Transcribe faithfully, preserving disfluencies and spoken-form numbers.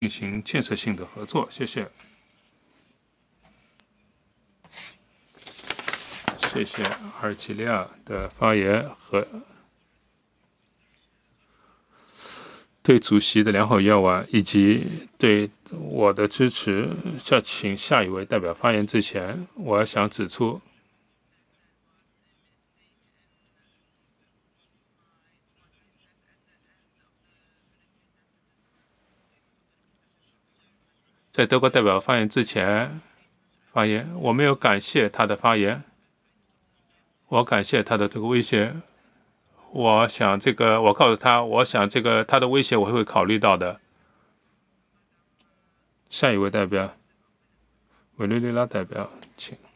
进行建设性的合作。谢谢。谢谢阿尔及利亚的发言和对主席的良好愿望，以及对我的支持。在请下一位代表发言之前，我想指出，在德国代表发言之前，发言我没有感谢他的发言，我感谢他的这个威胁。我想这个，我告诉他，我想这个他的威胁我会考虑到的。下一位代表，委内瑞拉代表，请。